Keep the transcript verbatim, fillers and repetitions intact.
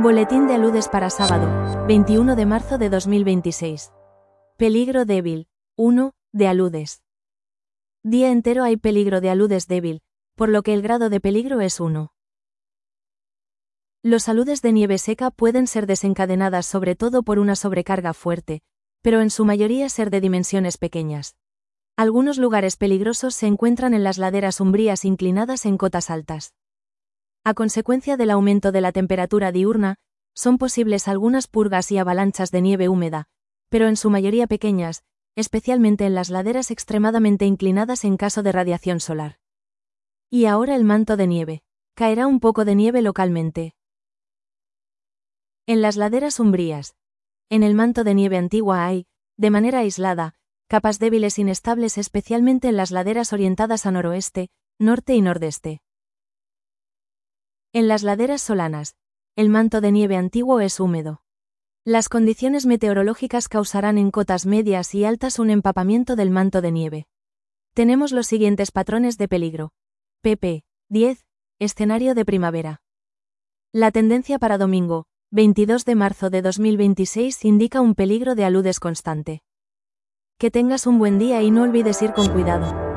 Boletín de aludes para sábado, veintiuno de marzo de dos mil veintiséis. Peligro débil. uno. De aludes. Día entero hay peligro de aludes débil, por lo que el grado de peligro es uno. Los aludes de nieve seca pueden ser desencadenadas sobre todo por una sobrecarga fuerte, pero en su mayoría ser de dimensiones pequeñas. Algunos lugares peligrosos se encuentran en las laderas umbrías inclinadas en cotas altas. A consecuencia del aumento de la temperatura diurna, son posibles algunas purgas y avalanchas de nieve húmeda, pero en su mayoría pequeñas, especialmente en las laderas extremadamente inclinadas en caso de radiación solar. Y ahora el manto de nieve. Caerá un poco de nieve localmente. En las laderas umbrías. En el manto de nieve antigua hay, de manera aislada, capas débiles inestables especialmente en las laderas orientadas a noroeste, norte y nordeste. En las laderas solanas, el manto de nieve antiguo es húmedo. Las condiciones meteorológicas causarán en cotas medias y altas un empapamiento del manto de nieve. Tenemos los siguientes patrones de peligro. pp. diez. Escenario de primavera. La tendencia para domingo, veintidós de marzo de dos mil veintiséis indica un peligro de aludes constante. Que tengas un buen día y no olvides ir con cuidado.